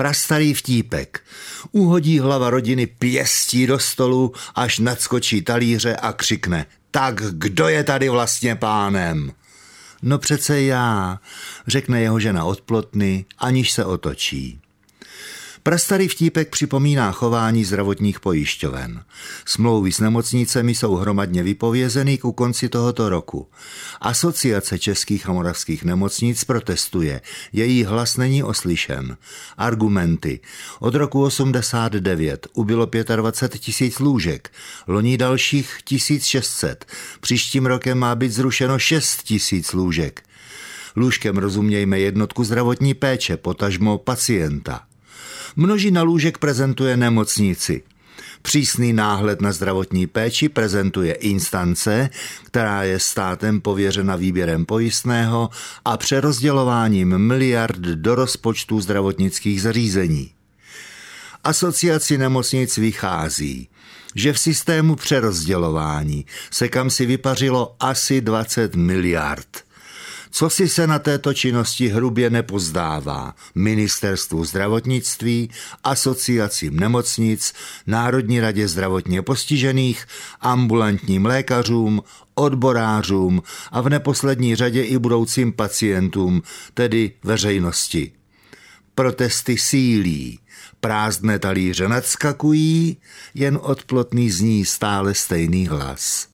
Prastarý vtípek. Uhodí hlava rodiny pěstí do stolu, až nadskočí talíře a křikne: tak kdo je tady vlastně pánem? No přece já, řekne jeho žena od plotny, aniž se otočí. Prastarý vtípek připomíná chování zdravotních pojišťoven. Smlouvy s nemocnicemi jsou hromadně vypovězeny ku konci tohoto roku. Asociace českých a moravských nemocnic protestuje. Její hlas není oslyšen. Argumenty. Od roku 89 ubylo 25 000 lůžek, loni dalších 1600. Příštím rokem má být zrušeno 6 000 lůžek. Lůžkem rozumějme jednotku zdravotní péče, potažmo pacienta. Množina lůžek prezentuje nemocnici. Přísný náhled na zdravotní péči prezentuje instance, která je státem pověřena výběrem pojistného a přerozdělováním miliard do rozpočtů zdravotnických zařízení. Asociaci nemocnic vychází, že v systému přerozdělování se kamsi vypařilo asi 20 miliard. Co si se na této činnosti hrubě nepozdává Ministerstvu zdravotnictví, asociacím nemocnic, Národní radě zdravotně postižených, ambulantním lékařům, odborářům a v neposlední řadě i budoucím pacientům, tedy veřejnosti. Protesty sílí, prázdné talíře nadskakují, jen od plotny zní stále stejný hlas.